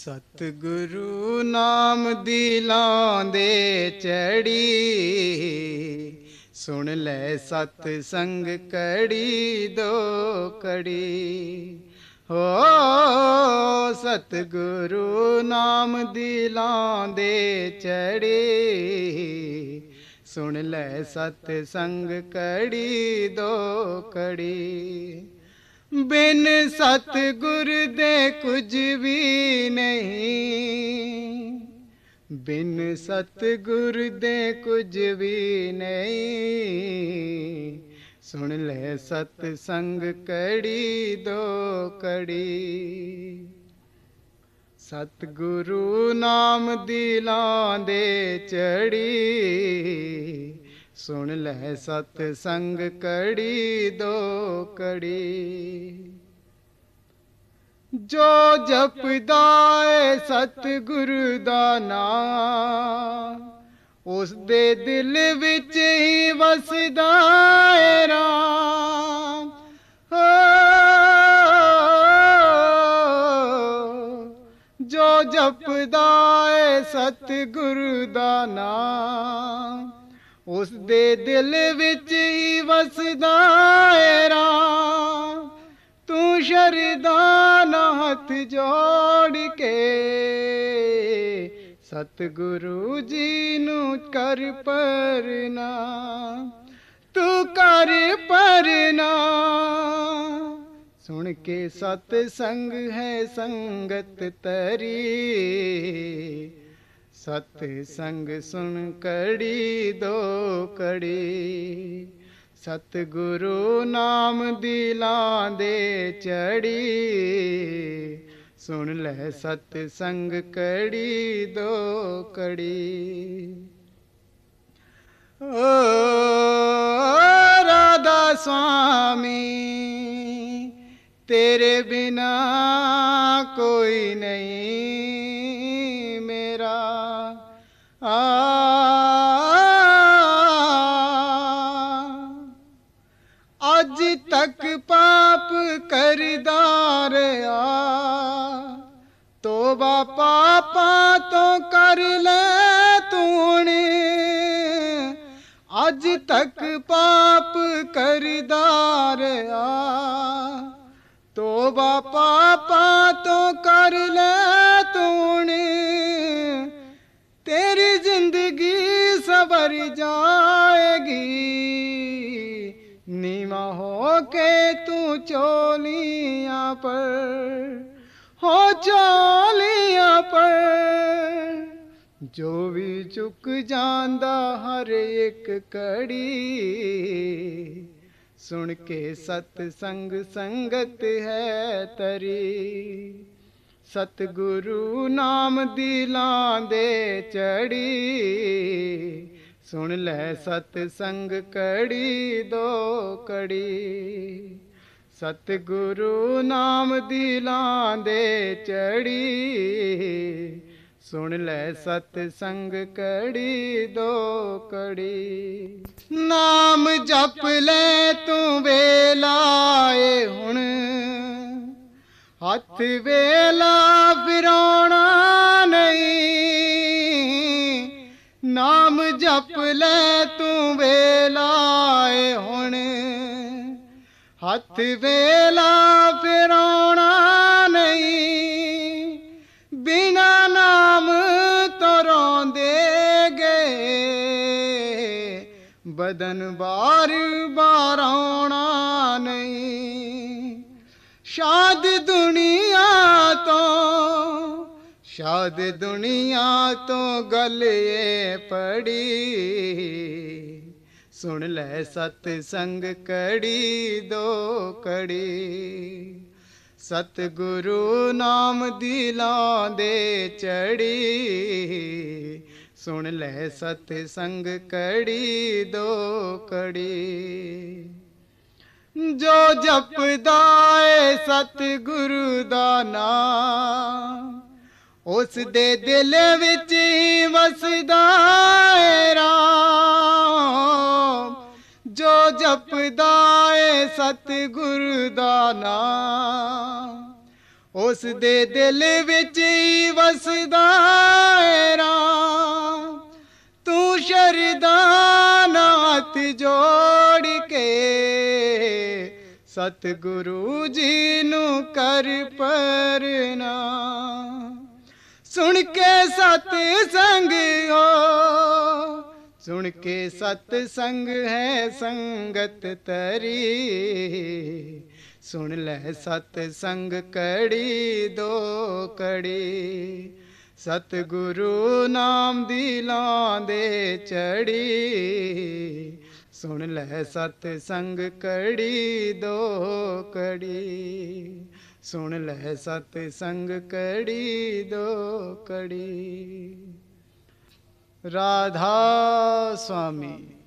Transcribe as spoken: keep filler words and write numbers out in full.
सतगुरु नाम दिलांदे चढ़ी, सुन ले सतसंग कड़ी दो कड़ी। हो सतगुरु नाम दिलांदे चढ़ी, सुन ले सतसंग कड़ी दो कड़ी। बिन सतगुर दे कुछ भी नहीं, बिन सतगुर दे कुछ भी नहीं। सुन ले सतसंग कड़ी दो कड़ी। सतगुरु नाम दिलांदे चढ़ी, सुन ले सतसंग कड़ी दो कड़ी। जो जपदा है सतगुरु दा नाम, उस दे दिल विच ही वसदा है राम। हो जो जपदा है सतगुरु दा नाम, उस दे दिल विच ही वसदा है राम। तू शरदान हथ जोड़ के सतगुरु जी नू कर प्रणाम, तू कर प्रणाम। सुन के सतसंग है संगत तरी, सतसंग सुन कड़ी दो कड़ी। सतगुरु नाम दिलांदे चढ़ी, सुन ले सतसंग कड़ी दो कड़ी। ओ राधा स्वामी तेरे बिना कोई नहीं मेरा। आ अज तक पाप करदा रहा, तोबा पापा तो कर ले तूने। अज तक पाप करदा रहा, तोबा पापा तो कर ले तूने। तेरी जिंदगी सवर जाएगी, नीवा हो के तू चोलियां पर, हो चोलियां पर। जो भी चुक जांदा हर एक कड़ी, सुन के सतसंग संगत है तरी। सतगुरु नाम दिलांदे चढ़ी, सुन ले सतसंग कड़ी दो कड़ी। सतगुरु नाम दिलांदे चढ़ी, सुन ले सतसंग कड़ी दो कड़ी। नाम जप ले तू वेलाए हुण, हथ वेला फिरौना नहीं। नाम जप ले तू वेलाए हुण, हथ वेला फिरौना नहीं। बिना नाम तो रोंदे गए, बदन बार बार आउणा नहीं। शाद दुनिया तो, शाद दुनिया तो गल ये पड़ी। सुन ले सतसंग कड़ी दो कड़ी। सतगुरु नाम दिलांदे चढ़ी, सुन ले सतसंग कड़ी दो कड़ी। जो जपदा है सतगुरु दा नाम, उस दे दिल विच ही वसदा है राम। जो जपदा है सतगुरु दा नाम, ਉਸ ਦੇ ਦਿਲ ਵਿੱਚ ਹੀ ਵਸਦਾ ਏ ਰਾਮ। ਤੂੰ ਸ਼ਰਦਾ ਨਾਥ ਜੋੜ ਕੇ ਸਤਿਗੁਰੂ ਜੀ ਨੂੰ ਕਰ ਪ੍ਰਣਾਮ। ਸੁਣ ਕੇ ਸਤ ਸੰਗ ਹੋ, ਸੁਣ ਕੇ ਸਤ ਸੰਗ ਹੈ ਸੰਗਤ ਤਰੀ। ਸੁਣ ਲੈ ਸਤ ਸੰਗ ਕੜੀ ਦੋ ਕੜੀ। ਸਤਿਗੁਰੂ ਨਾਮ ਦੀ ਲਾਂਦੇ ਚੜੀ। ਸੁਣ ਲੈ ਸਤ ਸੰਗ ਕੜੀ ਦੋ ਕੜੀ। ਸੁਣ ਲੈ ਸਤ ਸੰਗ ਕੜੀ ਦੋ ਕੜੀ। ਰਾਧਾ ਸੁਆਮੀ।